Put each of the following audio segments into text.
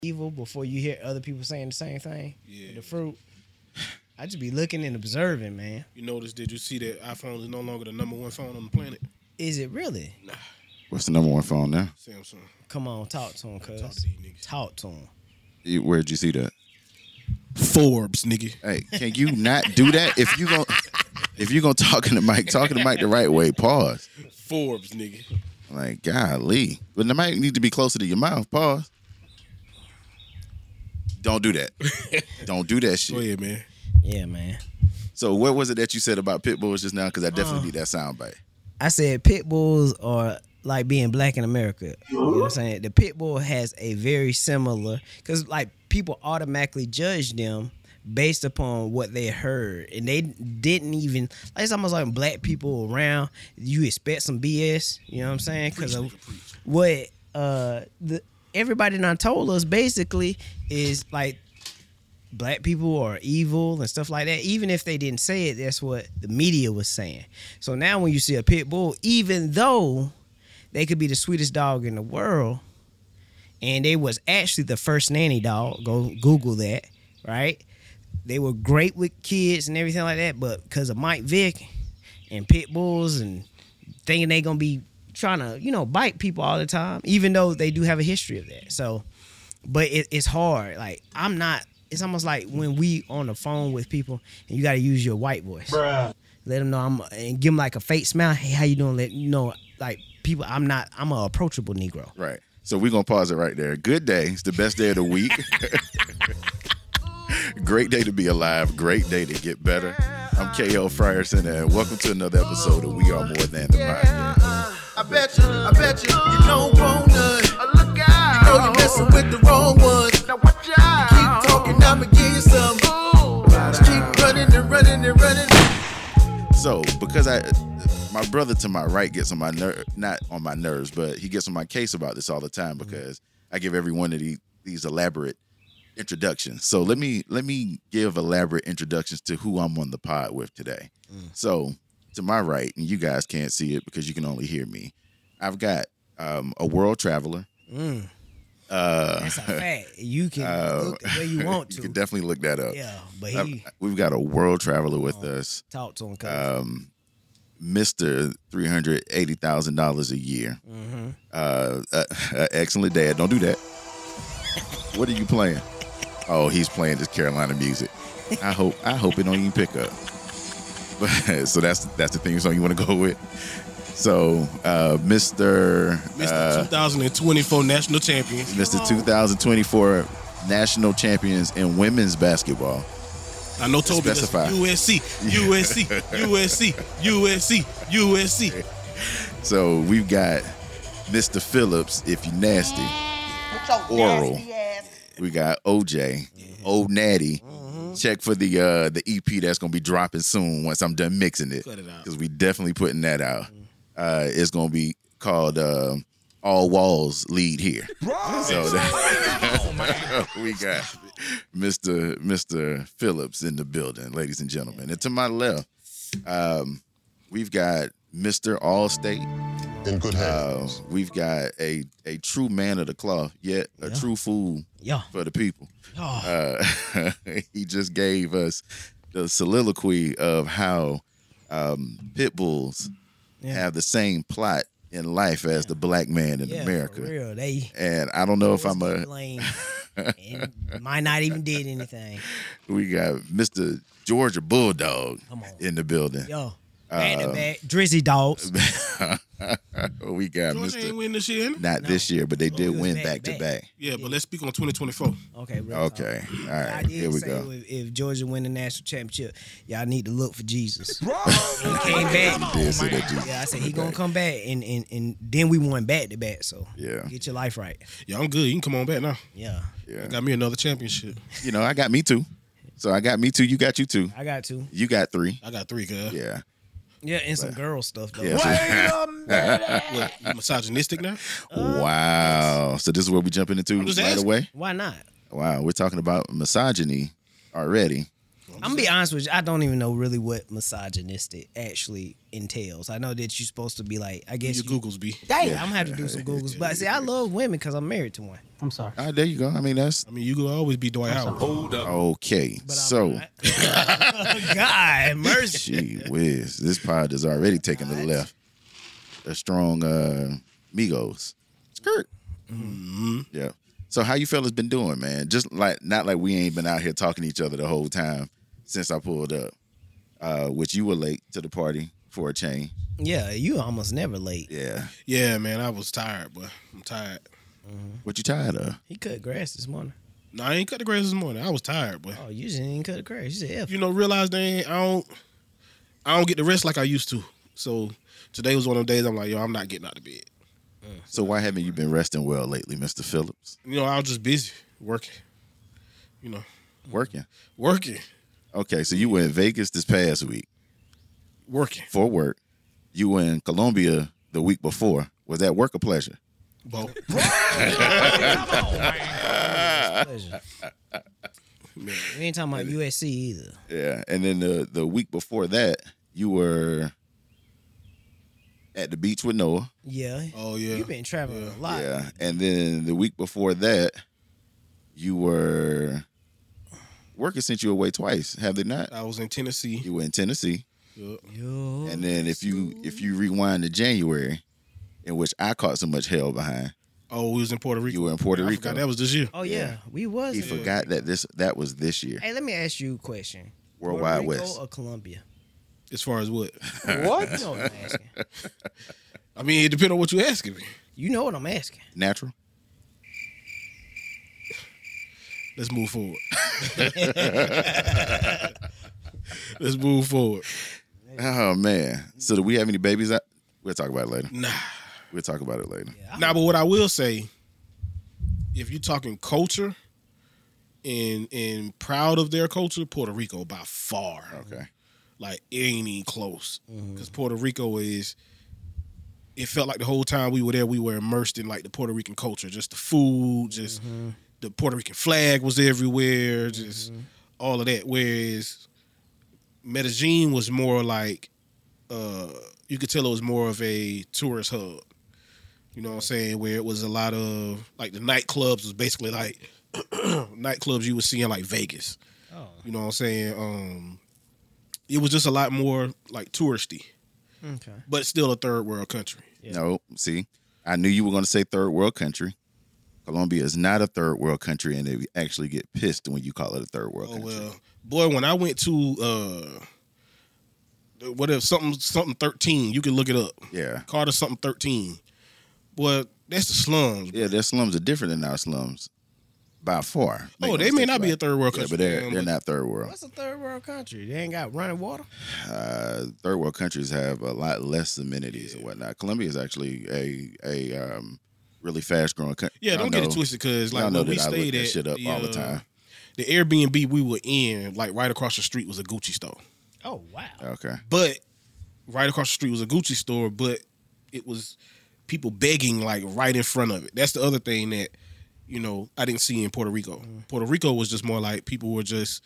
evil before you hear other people saying the same thing. Yeah. The fruit. I just be looking and observing, man. You notice? Did you see that iPhone is no longer the number one phone on the planet? Is it really? Nah, What's the number one phone now? Samsung. Come on, talk to him, Talk cuz. to these niggas. Talk to him. Where'd you see that? Forbes, nigga. Hey, can you not do that? If you gonna talk in the mic the right way. Pause. Forbes, nigga. Like, golly. But the mic need to be closer to your mouth. Pause. Don't do that. Don't do that shit. Go ahead, man. Yeah, man. So what was it that you said about pit bulls just now? Because I definitely need that soundbite. I said pit bulls are like being black in America. You know what I'm saying? The pit bull has a very similar, because like people automatically judge them based upon what they heard, and they didn't even, like, it's almost like black people around, you expect some BS. You know what I'm saying? Because of what everybody done told us basically is like black people are evil and stuff like that. Even if they didn't say it, that's what the media was saying. So now when you see a pit bull, even though they could be the sweetest dog in the world, and they was actually the first nanny dog, go Google that, right? They were great with kids and everything like that, but because of Mike Vick and pit bulls and thinking they gonna be trying to, bite people all the time, even though they do have a history of that. So, but it's hard. Like, it's almost like when we on the phone with people and you got to use your white voice. Bruh. Let them know and give them like a fake smile. Hey, how you doing? Let you know, like, people, I'm an approachable Negro. Right. So we're going to pause it right there. Good day. It's the best day of the week. Great day to be alive. Great day to get better. I'm KL Frierson, and welcome to another episode of We Are More Than the Podcast. I bet you don't want none. Look out. You know you're messing with the wrong ones. Now watch out. Keep talking, I'ma give you some. Just keep running and running and running. So, because my brother to my right gets on my not on my nerves, but he gets on my case about this all the time because I give every one of these elaborate introductions. So let me give elaborate introductions to who I'm on the pod with today. So to my right, and you guys can't see it because you can only hear me, I've got a world traveler. That's a fact. You can look the way you want to. You can definitely look that up. Yeah, but we've got a world traveler with us. Talk to him, Mr. $380,000 a year. Excellent dad. Don't do that. What are you playing? Oh, he's playing this Carolina music. I hope it don't even pick up. But so that's the theme song you want to go with. So, Mr. 2024 national champions. Mr. 2024 national champions in women's basketball. I know Toby. Specify. USC. So we've got Mr. Phillips, if you nasty. Oral. We got OJ, Old Natty. Check for the EP that's gonna be dropping soon once I'm done mixing it. Cut it out. Because we definitely putting that out. It's gonna be called All Walls Lead Here. So we got Mr. Phillips in the building, ladies and gentlemen. And to my left, we've got Mr. Allstate. In good hands. We've got a true man of the cloth, yet a true fool for the people. He just gave us the soliloquy of how pit bulls have the same plot in life as the black man in America. For real. And I don't know if I'm and might not even did anything. We got Mr. Georgia Bulldog in the building. Yo. Back to back, Drizzy Dogs. We got Georgia Mr. ain't win this year. Not this year, but they did win back to back. Yeah, but let's speak on 2024. Okay, real Okay, talk. all right, I did here we say go. If Georgia win the national championship, y'all need to look for Jesus. He came back. Did say that, Jesus. Yeah, I said he gonna come back, and then we won back to back. So Yeah. get your life right. Yeah, I'm good. You can come on back now. Yeah, Yeah. Got me another championship. You know, I got me too. So I got me too. You got you too. I got two. You got three. I got 3, cuz. Yeah. Yeah, and some girl stuff though. Yeah. What, you misogynistic now? Wow. So this is what we jumping into I'm just right asking. away. Why not? Wow. We're talking about misogyny already. I'm gonna be honest with you. I don't even know really what misogynistic actually entails. I know that you're supposed to be like, I guess Your Googles be. Damn, I'm gonna have to do some Googles. But see, I love women because I'm married to one. I'm sorry. All right, there you go. I mean, that's I mean, you could always be Dwight Howard. okay. But So, God mercy. gee whiz, this pod is already taking to the left. A strong Migos. Skirt. Yeah. So how you fellas been doing, man? Just like not like we ain't been out here talking to each other the whole time since I pulled up. Which you were late to the party for a change. Yeah, you almost never late. Yeah. Yeah, man, I was tired, but I'm tired. What you tired of? He cut grass this morning. No, I ain't cut the grass this morning. I was tired, but Oh, you just didn't cut the grass. You said F. realize they ain't, I don't get the rest like I used to. So today was one of them days I'm like, yo, I'm not getting out of bed. So why haven't you been resting well lately, Mr. Phillips? I was just busy working. Working. Working. Okay, so you were in Vegas this past week Working. for work. You were in Colombia the week before. Was that work or pleasure? Both. Pleasure. We ain't talking about USC either. Yeah, and then the week before that, you were at the beach with Noah. Yeah. Oh, yeah. You've been traveling a lot. Yeah, and then the week before that, you were working since you were away twice. Have they not? I was in Tennessee. You were in Tennessee, Yup. Yo. and then if you rewind to January, in which I caught so much hell behind, Oh, we was in Puerto Rico. you were in Puerto I Rico. forgot that was this year. Oh yeah, we was. He in- forgot that was this year. Hey, let me ask you a question. Worldwide Puerto Rico West. or Colombia? As far as what? You know what I'm asking. I mean, it depends on what you asking me. You know what I'm asking. Natural. Let's move forward. Let's move forward. Oh man. So do we have any babies out? We'll talk about it later. Nah. We'll talk about it later. Nah, but what I will say, if you're talking culture and proud of their culture, Puerto Rico by far. Okay. Like, it ain't even close. Because Puerto Rico it felt like the whole time we were there, we were immersed in, like, the Puerto Rican culture. Just the food, just the Puerto Rican flag was everywhere, just all of that. Whereas Medellin was more like, you could tell it was more of a tourist hub. You know what I'm saying? Where it was a lot of, like, the nightclubs was basically like nightclubs you would see in, like, Vegas. Oh. You know what I'm saying? It was just a lot more, like, touristy, Okay. but still a third world country. Yeah. No, see, I knew you were going to say third world country. Colombia is not a third world country, and they actually get pissed when you call it a third world Oh, country. well. Boy, when I went to, whatever, something 13, you can look it up. Yeah. Carter something 13. Boy, that's the slums. Yeah, their slums are different than our slums by far. Oh, they may not be a third world country. but they're man, not third world. What's a third world country? They ain't got running water. Third world countries have a lot less amenities and whatnot. Colombia is actually a really fast growing country. Yeah, don't get it twisted, because like I know when we that I look stayed that at shit up all the time. The Airbnb we were in, like right across the street was a Gucci store. Oh wow. Okay. But right across the street was a Gucci store, but it was people begging like right in front of it. That's the other thing that, I didn't see in Puerto Rico. Puerto Rico was just more like people were just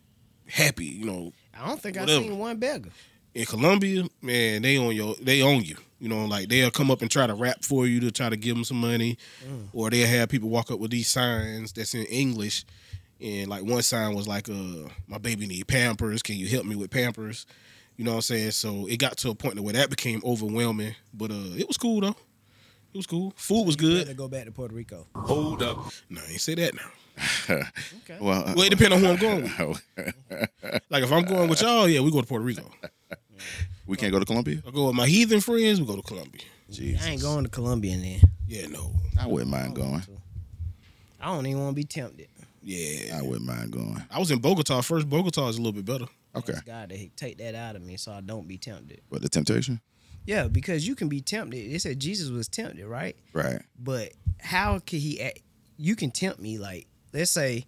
happy, I don't think I've Whatever. seen one beggar. In Colombia, man, they own you. Like they'll come up and try to rap for you to try to give them some money, or they'll have people walk up with these signs that's in English, and like one sign was like, "My baby need Pampers. Can you help me with Pampers?" You know what I'm saying? So it got to a point where that became overwhelming, but it was cool though. It was cool. Food was Better good. go back to Puerto Rico. Hold up. No, I ain't say that now. Okay. Well, Well, it depends on who I'm going with. Like if I'm going with y'all, yeah, we go to Puerto Rico. we can't go to Colombia? I go with my heathen friends, we go to Colombia. Jesus. I ain't going to Colombia then. Yeah, no. I wouldn't mind going. I don't even want to be tempted. Yeah. I wouldn't mind going. I was in Bogota first. Bogota is a little bit better. Okay. Ask God to take that out of me so I don't be tempted. But the temptation? Yeah, because you can be tempted. It said Jesus was tempted, right? Right. But how could he act? You can tempt me, like, let's say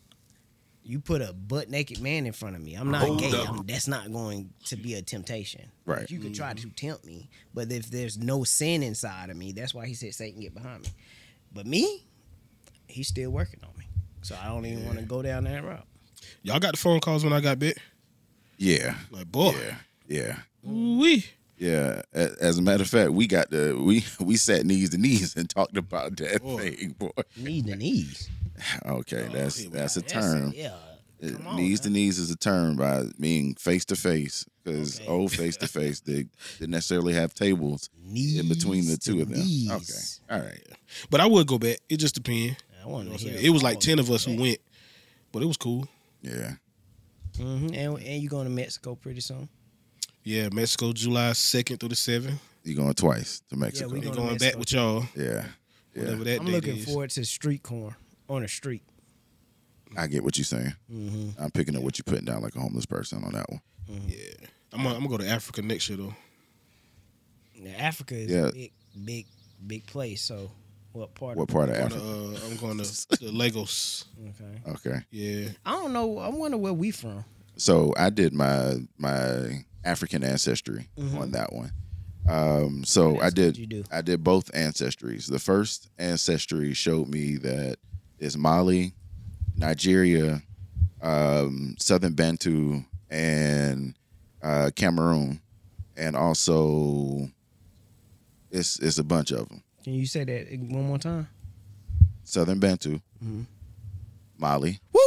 you put a butt naked man in front of me. I'm not gay. That's not going to be a temptation. Right. You can try to tempt me, but if there's no sin inside of me, that's why he said Satan get behind me. But me, he's still working on me. So I don't even want to go down that route. Y'all got the phone calls when I got bit? Yeah. Like, boy. Yeah. Ooh-wee. Yeah. As a matter of fact, we sat knees to knees and talked about that thing, boy. Knee to knees. Okay, that's a That's term. yeah. Come on, Knees to man. knees is a term by meaning face to face, because Okay. old face to face they didn't necessarily have tables in between the Knees two to of them. knees. Okay, all right. But I would go back. It just depends. I want to hear. It was like 10 of us who went, but it was cool. Yeah, And you going to Mexico pretty soon? Yeah, Mexico, July 2nd through the 7th. you going twice to Mexico? we We Going to going back Mexico with y'all. Yeah, Whatever that I'm date looking is. forward to street corn on the street. I get what you're saying. I'm picking up what you're putting down like a homeless person on that one. Yeah. I'm gonna go to Africa next year though. Now, Africa is Yeah. a big place. So, what part? What part of Going to, Africa? I'm going to Lagos. Okay. Okay, Yeah. I don't know. I wonder where we from. so I did my African ancestry on that one. So What I else did did you do? I did both ancestries. The first ancestry showed me that it's Mali, Nigeria, Southern Bantu, and Cameroon, and also it's a bunch of them. Can you say that one more time? Southern Bantu, Mali. Woo!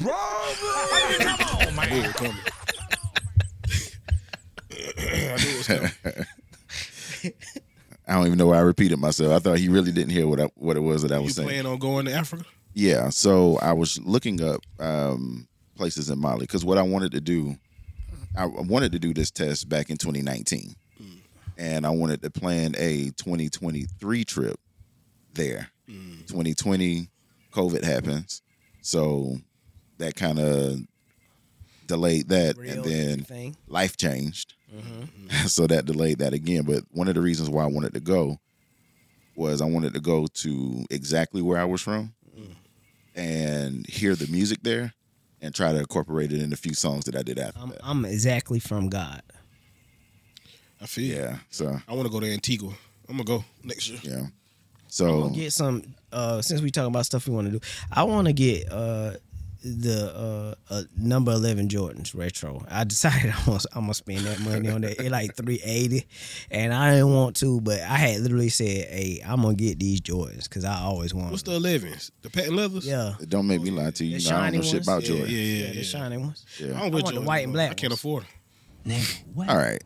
I knew it was coming. I knew it was coming. I don't even know why I repeated myself. I thought he really didn't hear what it was that I was You saying. plan on going to Africa? Yeah, so I was looking up places in Mali because what I wanted to do, I wanted to do this test back in 2019, and I wanted to plan a 2023 trip there. 2020, COVID happens, so that kind of delayed that, Real and then thing. life changed, so that delayed that again. But one of the reasons why I wanted to go was I wanted to go to exactly where I was from and hear the music there and try to incorporate it in a few songs that I did after that. I'm exactly from God. I feel you. Yeah, so I want to go to Antigua. I'm going to go next year. yeah, I'm so gonna get some. Since we talking about stuff we want to do, I want to get the number 11 Jordans retro. I decided I'm gonna spend that money on that. It like $380, and I didn't want to, but I had literally said, "Hey, I'm gonna get these Jordans because I always want." What's the 11s? The patent leathers? Yeah, don't make me lie to you. The You know, I don't know shiny shit ones? about Yeah, Jordan. yeah, the shiny ones. I Yeah. don't I wear want the Jordan, white and though. black I can't ones. afford them. All right,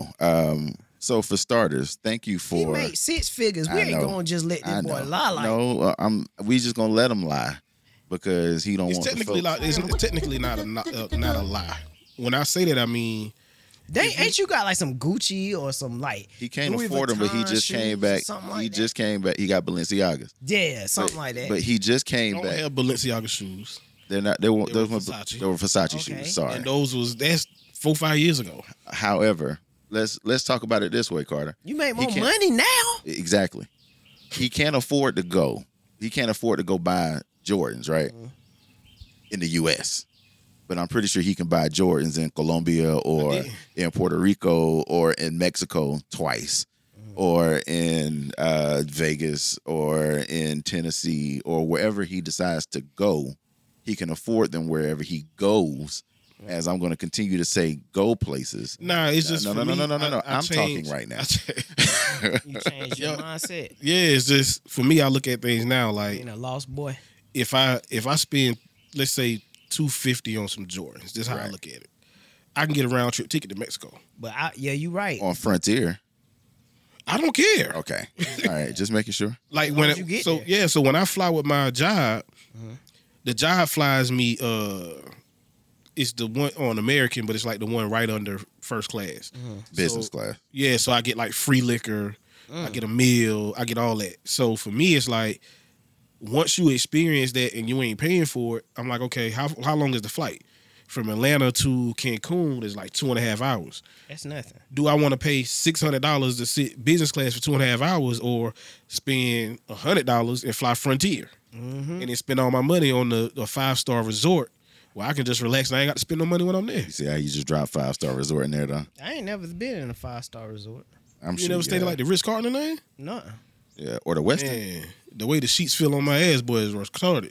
so for starters, thank you He for. made six figures. We I ain't know. gonna just let I this boy know. lie like. No, we just gonna let him lie because he don't It's want the technically folks. it's technically not a lie. When I say that, I mean Ain't you got like some Gucci or some like He can't Louis afford them, but he Vuitton just came shoes or back. something He like just came back. He got Balenciagas. yeah, something like that. But he just I came don't back. have Balenciaga shoes, They're not. They were Versace. They were Versace Okay. shoes. Sorry. and that's 4-5 years ago. However, let's talk about it this way, Carter. you make he more can't- money now. Exactly. He can't afford to go. He can't afford to go buy Jordans, right? In the U.S. But I'm pretty sure he can buy Jordans in Colombia or Yeah. in Puerto Rico or in Mexico twice, or in Vegas or in Tennessee or wherever he decides to go. He can afford them wherever he goes. As I'm going to continue to say, go places. Nah, it's just No. for me, I I'm talking changed- right now. You changed your mindset. Yeah, it's just for me. I look at things now like Being a lost boy. if I spend, let's say, $250 on some Jordans. This is how I Right. look at it. I can get a round trip ticket to Mexico. But you right. On Frontier. I don't care. Okay. All right. Just making sure. Like long when as you get so there. yeah, so when I fly with my job, the job flies me. It's the one on American, but it's like the one right under first class. Business So- class. Yeah, so I get like free liquor, I get a meal, I get all that. So for me, it's like once you experience that and you ain't paying for it, I'm like, okay, how long is the flight from Atlanta to Cancun? Is like 2.5 hours. That's nothing. Do I want to pay $600 to sit business class for 2.5 hours, or spend $100 and fly Frontier and then spend all my money on the 5-star resort? Well, I can just relax and I ain't got to spend no money when I'm there. You see how you just dropped 5-star resort in there, though? I ain't never been in a 5-star resort. I'm You sure. never stayed at like the Ritz-Carlton or nothing? Nothing. Yeah. Or the Westin. Man, the way the sheets feel on my ass, boy, is retarded.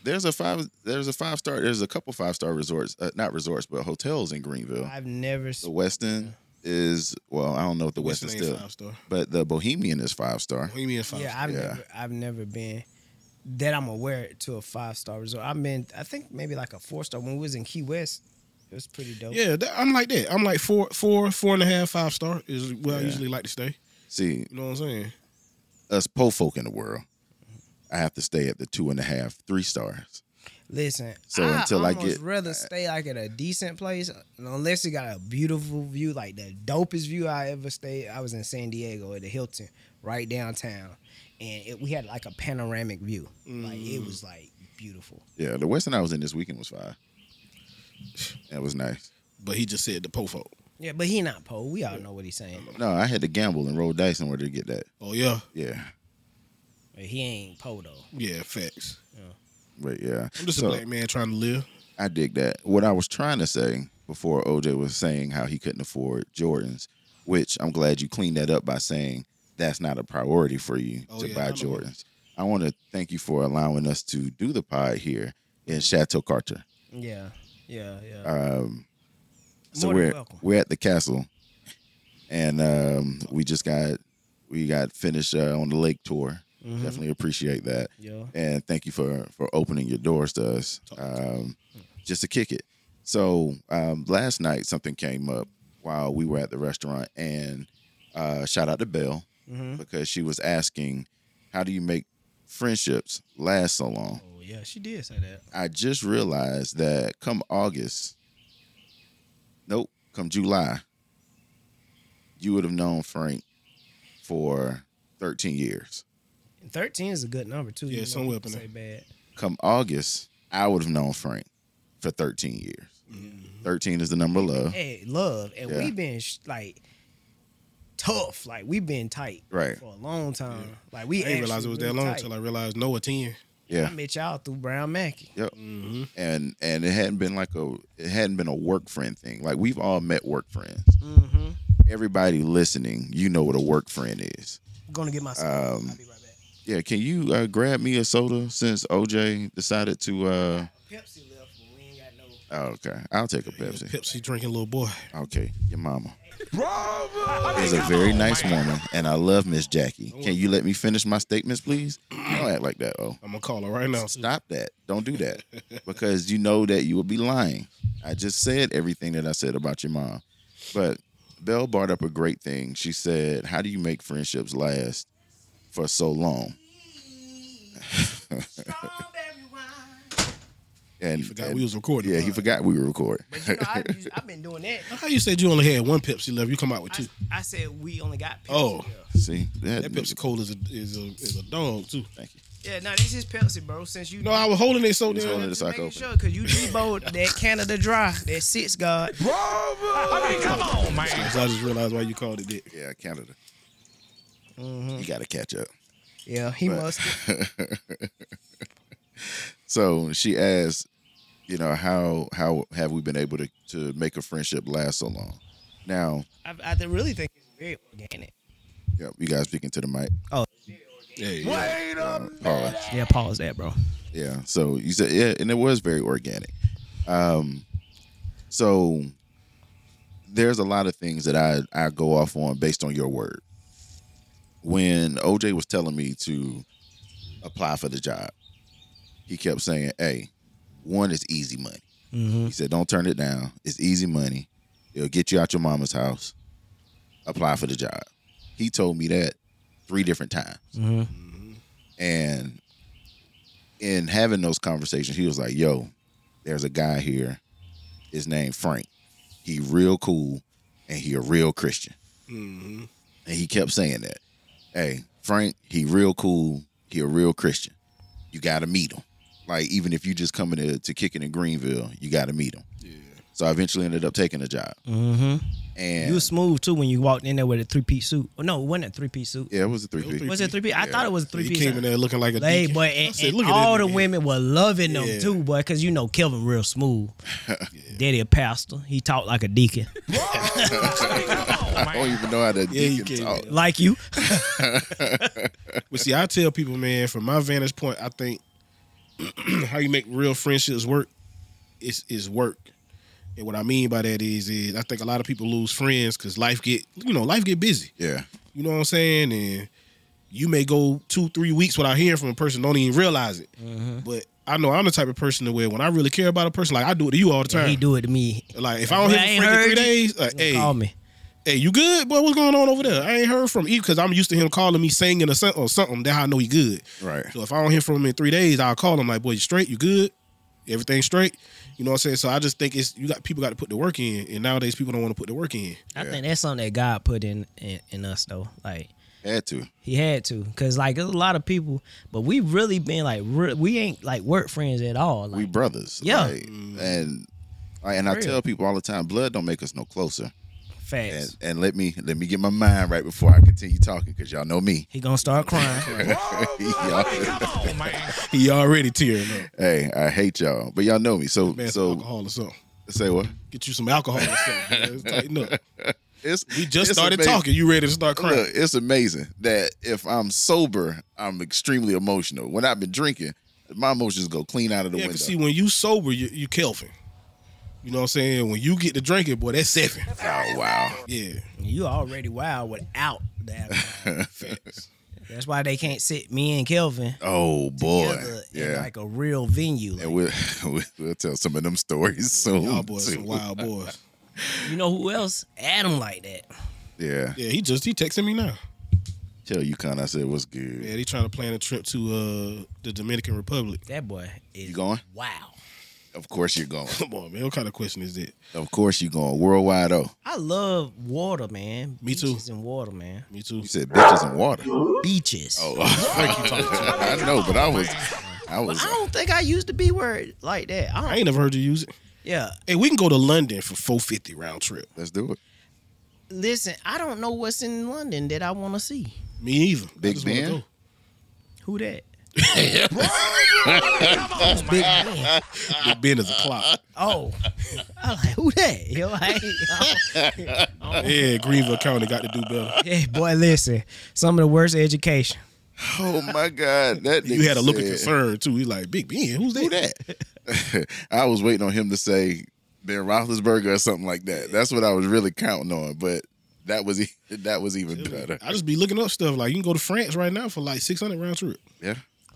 there's a 5-star. There's a couple 5-star resorts, not resorts, but hotels in Greenville. I've never. The Westin is I don't know if the Westin's ain't still, 5-star. but the Bohemian is 5-star. Bohemian 5-star. Yeah, I've never been that I'm aware to a 5-star resort. I've been, I think maybe like a 4-star when we was in Key West. It was pretty dope. Yeah, I'm like that. I'm like 4.5, 5-star is where I usually like to stay. See, You know what I'm saying? us po folk in the world, I have to stay at the 2.5, 3 stars. Listen, So I until I almost get- rather stay like at a decent place, unless you got a beautiful view, like the dopest view I ever stayed. I was in San Diego at the Hilton, right downtown, and we had like a panoramic view. Like it was like beautiful. Yeah, the Westin I was in this weekend was 5. That was nice. But he just said the po folk. Yeah, but he not Poe. We all know what he's saying. No, I had to gamble and roll dice in order to get that. Oh, yeah. Yeah, But he ain't Poe though. Yeah, facts. but yeah. I'm just So, a black man trying to live. I dig that. What I was trying to say before OJ was saying how he couldn't afford Jordans, which I'm glad you cleaned that up by saying that's not a priority for you Oh, to yeah, buy I know. Jordans. I want to thank you for allowing us to do the pod here in Chateau Carter. Yeah. So More than welcome. we're at the castle, and we got finished on the lake tour. Definitely appreciate that. Yeah. And thank you for opening your doors to us, just to kick it. So last night something came up while we were at the restaurant, and shout out to Belle because she was asking, how do you make friendships last so long? Oh yeah, she did say that. I just realized that come July, you would have known Frank for 13 years. 13 is a good number too. Yeah, You know, somewhere up people in say there. bad. Come August, I would have known Frank for 13 years. 13 is the number of love. Hey, love, and Yeah. we've been like tough. Like we've been tight Right. for a long time. Like we I didn't realize it was that long tight. until I realized Noah 10. I Yeah. met y'all through Brown Mackey. Yep. And it hadn't been a work friend thing. Like we've all met work friends. Mm-hmm. Everybody listening, you know what a work friend is. I'm gonna get my soda. I'll be right back. Yeah, can you grab me a soda since OJ decided to Pepsi left, but we ain't got no. Oh, okay. I'll take a Pepsi. Pepsi drinking little boy. Okay, your mama. Is a very nice woman, and I love Miss Jackie. Can you let me finish my statements, please? Don't act like that, oh. I'm going to call her right now. Stop that. Don't do that. Because you know that you would be lying. I just said everything that I said about your mom. But Belle brought up a great thing. She said, how do you make friendships last for so long? And He forgot we was recording. Yeah, he forgot we were recording. But you know, I've been doing that. How you said you only had one Pepsi left? You come out with two. I said we only got Pepsi. Oh. left. See? That Pepsi Cola is a dog, too. Thank you. Yeah, no, this is Pepsi, bro. Since you No, I was holding it so He's holding damn. it so I making can open sure, because you deboed that Canada Dry, that 6 God. I mean, come on, man. So I just realized why you called it that. Yeah, Canada. You got to catch up. Yeah, he must. So she asked, how have we been able to make a friendship last so long? Now, I really think it's very organic. yeah, you guys speaking to the mic. Oh, Yeah. Pause. yeah, pause that, bro. Yeah. So you said, yeah, and it was very organic. So there's a lot of things that I go off on based on your word. When OJ was telling me to apply for the job, he kept saying, hey, one is easy money. He said, don't turn it down. It's easy money. It'll get you out your mama's house. Apply for the job. He told me that 3 different times. And in having those conversations, he was like, yo, there's a guy here. His name Frank. He real cool and he a real Christian. And he kept saying that. Hey, Frank, he real cool. He a real Christian. You got to meet him. Like, even if you just coming to kick it in Greenville, you got to meet him. Yeah. So I eventually ended up taking the job. And You was smooth too when you walked in there with a 3-piece suit. Oh, no, it wasn't a 3-piece suit. yeah, it was a 3-piece. Was it a 3-piece? I thought it was a He 3-piece. came in there looking like a Hey, deacon. boy, I and, said, and look at all that the nigga. women were loving them Yeah. too, boy, because you know Kelvin real smooth. Daddy a pastor. He talked like a deacon. I don't even know how to Yeah, you deacon can. talk. Like you. But see, I tell people, man, from my vantage point, I think how you make real friendships work is work. And what I mean by that is I think a lot of people lose friends because life get busy. Yeah. You know what I'm saying? And you may go 2-3 weeks without hearing from a person, don't even realize it. But I know I'm the type of person to where when I really care about a person, like I do it to you all the time. He do it to me. Like if I don't hear from Frank in 3 days, like, Call me. Hey, you good? Boy, what's going on over there? I ain't heard from you because I'm used to him calling me singing or something. That's how I know he good. Right. So if I don't hear from him in 3 days, I'll call him like, boy, you straight? You good? Everything straight? You know what I'm saying? So I just think people got to put the work in, and nowadays people don't want to put the work in. I think that's something that God put in us though. Like Had to. he had to, cause like there's a lot of people, but we really been like we ain't like work friends at all. Like, We brothers. Yeah. Like, and I Real. tell people all the time, blood don't make us no closer. facts. And let me get my mind right before I continue talking, because y'all know me. He gonna start crying. Y'all- Come on, man. He already tearing up. hey, I hate y'all, but y'all know me. So Man, some alcohol or something. say what? Get you some alcohol or something. Man. Tighten up. We just it's started amazing. talking. You ready to start crying? Look, it's amazing that if I'm sober, I'm extremely emotional. When I've been drinking, my emotions go clean out of the Yeah, window. because see, when you sober, you Kelvin. You know what I'm saying? When you get to drinking, boy, that's 7. Oh wow. Yeah. You already wild without that. Facts. That's why they can't sit me and Kelvin Oh boy. together in Yeah. like a real venue. Like, And we'll tell some of them stories soon. Y'all boys too. some wild boys. you know who else? Adam like that. Yeah. Yeah, he texting me now. Tell you, I said, what's good? Yeah, they trying to plan a trip to the Dominican Republic. That boy is You going? wow. Of course you're going. Come on, man. What kind of question is that? Of course you're going. Worldwide, oh. I love water, man. Me too. Beaches and water, man. Me too. You said bitches and water. Beaches. Oh, I know, but I was. I don't think I used the B word like that. I ain't never heard you use it. Yeah. Hey, we can go to London for $450 round trip. Let's do it. Listen, I don't know what's in London that I want to see. Me either. I Big just wanna Ben? go. Who that? Come on, Big man. Ben. Big Ben is a clock. Oh, I like who that? Yo, Yeah, Greenville County got to do better. hey, boy, listen. Some of the worst education. Oh my God, that You had a look of nigga concern too. He's like, Big Ben, who's said, that? Who that? I was waiting on him to say Ben Roethlisberger or something like that. That's what I was really counting on, but that was even better. I just be looking up stuff like you can go to France right now for like $600 round trip. Yeah,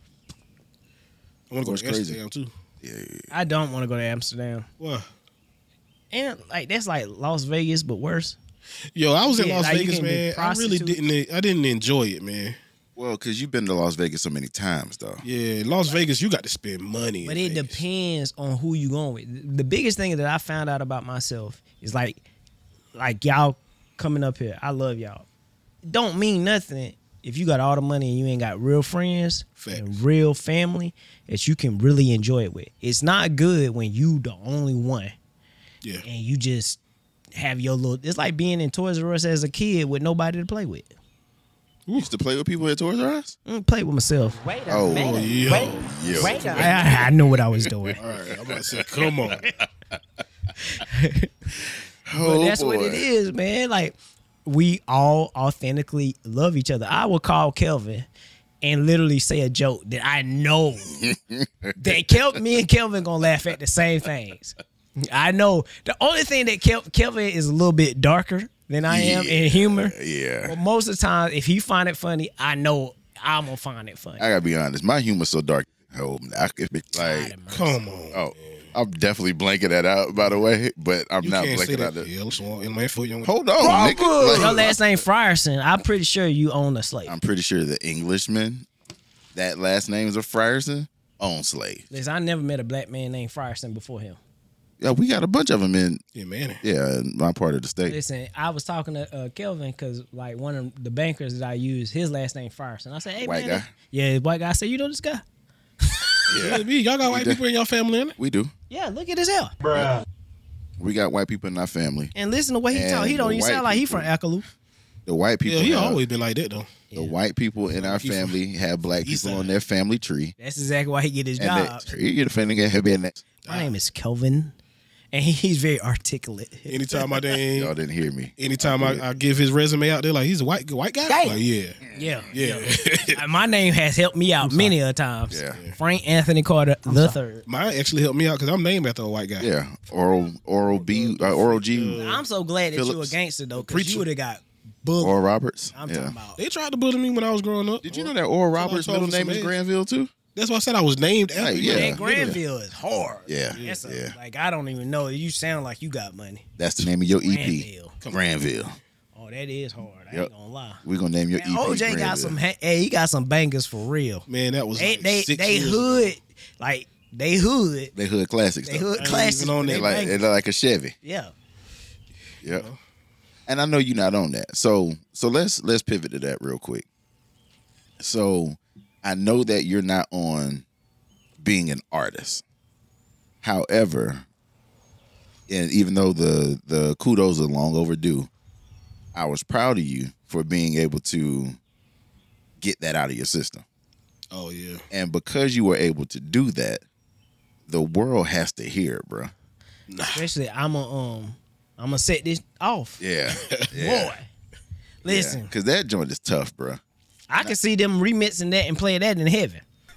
I want to go That's to crazy. Amsterdam too. yeah. I don't want to go to Amsterdam. Why? And like that's like Las Vegas, but worse. Yo, I was in Yeah, Las like, you Vegas, can be man. I really prostitute. didn't enjoy it, man. Well, because you've been to Las Vegas so many times, though. Yeah, Las Vegas, you got to spend money. But in it Vegas. depends on who you going with. The biggest thing that I found out about myself is like y'all coming up here. I love y'all. It don't mean nothing if you got all the money and you ain't got real friends Facts. and real family that you can really enjoy it with. It's not good when you the only one Yeah. and you just have your little. It's like being in Toys R Us as a kid with nobody to play with. You used to play with people at Toys R Us? Play with myself. Oh, Yo. yo. I knew what I was doing. All right, I'm about to say, come on. But that's what it is, man. Like we all authentically love each other. I will call Kelvin and literally say a joke that I know that me and Kelvin gonna laugh at the same things. I know the only thing that Kelvin is a little bit darker than I am in humor. Yeah. But most of the time, if he find it funny, I know I'm gonna find it funny. I gotta be honest. My humor's so dark. Oh, I could be like, Come on. oh, I'm definitely blanking that out, by the way, but I'm You not can't say blanking out that. that. Yeah, let's walk in my foot, young. Hold on, nigga. Your Like, last name Frierson. I'm pretty sure you own a slave. I'm pretty sure the Englishman, that last name is a Frierson, own slave. Listen, I never met a black man named Frierson before him. Yeah, we got a bunch of them in, Yeah, man. in my part of the state. Listen, I was talking to Kelvin because like one of the bankers that I use, his last name Frierson. I said, "Hey, White man, guy? yeah, white guy." I said, "You know this guy?" Yeah, me. Y'all got white people in your family, innit? We do. Yeah, look at his hair We got white people in our family. and listen to the way he And talk. He don't the even white sound like he from people- Akaloo. The white people, Yeah, he have- always been like that though. the white people in our He from- family have black East people side. on their family tree. That's exactly why he get his And job. you're defending it. My name is Kelvin, and he's very articulate. Anytime I Y'all dang, didn't hear me. anytime I give his resume out there, like he's a white guy. Damn. Like, yeah. Yeah. My name has helped me out many a times. Yeah. Frank Anthony Carter the third. Mine actually helped me out because I'm named after a white guy. Yeah, Oral G, I'm so glad that you a Phillips. gangster though, because Preacher. you would have got bullied. Oral Roberts. I'm yeah. talking about. They tried to bully me when I was growing up. Did you know that Oral Roberts' told middle him name is some Granville too? That's why I said I was named after. Hey, you. yeah. That Granville is hard. Yeah, That's yeah. like I don't even know. You sound like you got money. That's the name of your EP, Granville. Granville. Oh, that is hard. I Yep. ain't gonna lie. We're gonna name your Man, EP. OJ got Granville. some. Hey, he got some bangers for real. Man, that was They like they 6 they years hood ago. like they hood. They hood classics. They though. hood ain't classics. even on but that. they Like bangers. they're like a Chevy. Yeah. Yep. And I know you're not on that. So let's pivot to that real quick. So I know that you're not on being an artist. However, and even though the kudos are long overdue, I was proud of you for being able to get that out of your system. Oh yeah. And because you were able to do that, the world has to hear it, bro. Especially I'm gonna set this off. Yeah. Boy. Listen, Because that joint is tough, bro. I can see them remixing that and playing that in heaven.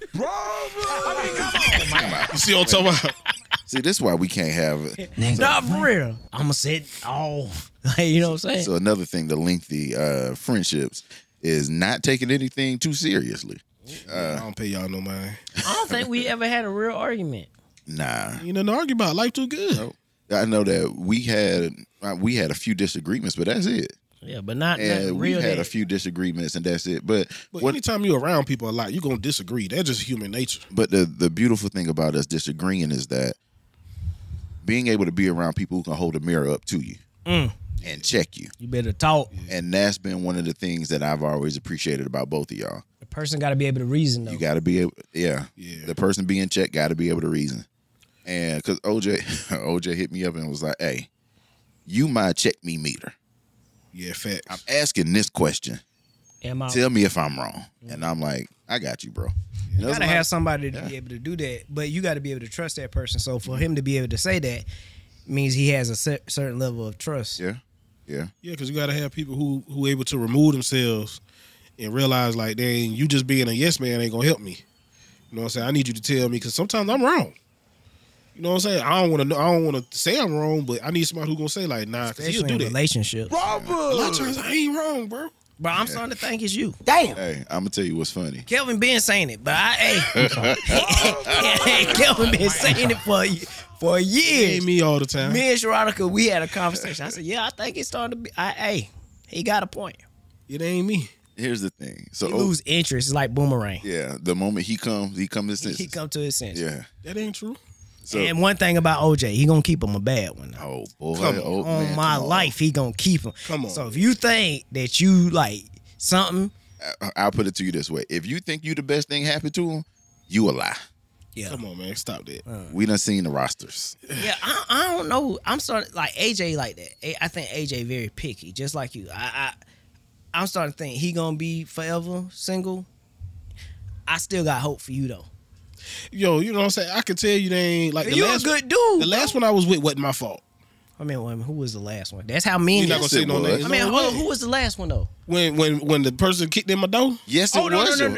You see what I'm talking about? See, this is why we can't have it. Nah, for real. I'm gonna set it off. Like, you know what I'm saying? So another thing, the lengthy friendships is not taking anything too seriously. I don't pay y'all no mind. I don't think we ever had a real argument. Nah. You know, to argue about. Life too good. Nope. I know that we had a few disagreements, but that's it. Yeah, but not And we real. had a that- few disagreements, and that's it. But But what? anytime you're around people a lot, you're gonna disagree. That's just human nature. But the beautiful thing about us disagreeing is that being able to be around people who can hold a mirror up to you and check you. You better talk. And that's been one of the things that I've always appreciated about both of y'all. The person got to be able to reason though. You got to be able, Yeah. The person being checked got to be able to reason. And because OJ hit me up and was like, "Hey, you my check me meter. Yeah, facts. I'm asking this question. Am I? Tell me if I'm wrong." And I'm like, "I got you, bro." And You there's gotta a lot- have somebody to be able to do that, but you got to be able to trust that person. So for him to be able to say that means he has a certain level of trust. Yeah. Yeah, because you gotta have people who able to remove themselves and realize like, dang, you just being a yes man ain't gonna help me. You know what I'm saying? I need you to tell me because sometimes I'm wrong. You know what I'm saying? I don't want to say I'm wrong, but I need somebody who gonna say like, nah, because he'll Especially do in that. relationships. A lot of times I ain't wrong, bro. But I'm starting to think it's you. Damn. Hey, I'm gonna tell you what's funny. Kelvin been saying it, but Kelvin been saying it for It years. ain't me all the time. Me and Sharonica, we had a conversation. I said, yeah, I think it's starting to be. He got a point. It ain't me. Here's the thing. So He lose interest. It's like boomerang. yeah, the moment he comes to senses. He come to his senses. Yeah. That ain't true. So And one thing about OJ, he gonna keep him a bad one. Though. oh boy, Come oh, On man, my come on. life, he gonna keep him. Come on. So if you think that you like something, I'll put it to you this way: if you think you the best thing happened to him, you a lie. yeah, Come on, man. Stop that. We done seen the rosters. yeah. I don't know. I'm starting like AJ like that. I think AJ very picky, just like you. I'm starting to think he gonna be forever single. I still got hope for you though. Yo, you know what I'm saying? I can tell you they ain't like the You a last good dude. The last one I was with wasn't my fault. I mean, who was the last one? That's how mean. You're not it gonna is. say it no was. names. I mean, No hold on, way. who was the last one though? When the person kicked in my door? Yes, it Oh no, was.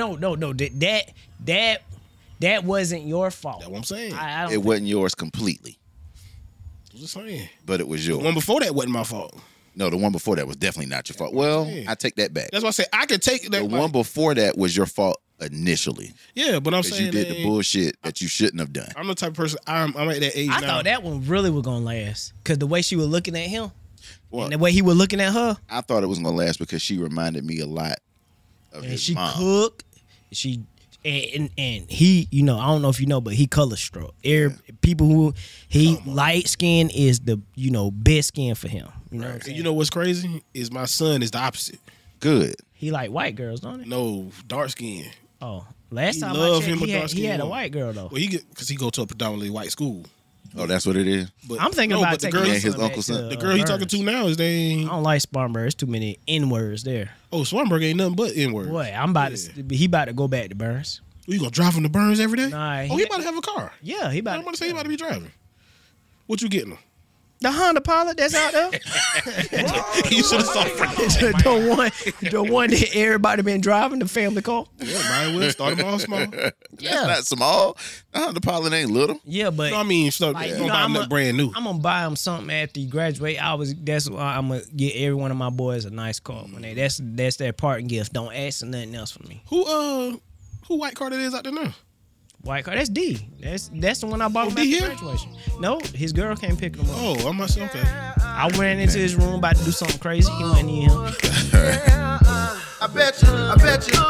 That wasn't your fault. That's what I'm saying. I don't It wasn't yours completely, I'm just saying. but it was The one yours. before that wasn't my fault. No, the one before that was definitely not your fault. Well, saying. I take that back. That's why I say I could take that. The one before that was your fault initially yeah, but I'm because saying you did they the ain't- bullshit that you shouldn't have done. I'm the type of person. I'm at that age I now. thought that one really was gonna last because the way she was looking at him Well, and the way he was looking at her, I thought it was gonna last because she reminded me a lot of and his she mom. cooked, she and he, you know, I don't know if you know, but he color struck. People who he light skin is the best skin for him. You know, what I'm And saying? you know what's crazy is my son is the opposite. Good. He like white girls, don't he? No, dark skin. Oh, last He time I love checked, him a he dark had skin a woman. white girl though. Well, because he go to a predominantly white school. Oh, that's what it is. But I'm thinking no, about but the taking girl, my Yeah, his son back uncle's to, son. the girl he talking Burns. to now is they. I don't like Spartanburg. There's too many N words there. Oh, Swanberg ain't nothing but N word. Boy, I'm about to. He about to go back to Burns. You gonna drive him to Burns every day? Nah, Oh, he about to have a car. Yeah, he I'm about. about to say he about to be driving. What you getting them? The Honda Pilot that's out there. You should have saw the one that everybody been driving, the family car. Yeah, might as well start them all small. Yeah. Not small. The Pilot ain't little. Yeah, but No, I mean, start like, don't buy them that brand new. I'm gonna buy them something after you graduate. That's why I'm gonna get every one of my boys a nice car. When that's their parting gift. Don't ask for nothing else from me. Who white car that is out there now? White car. That's D. That's the one I bought him D after here? graduation. No, his girl came pick him up. Oh, I must okay. I ran into his room about to do something crazy. He wasn't in him. I bet you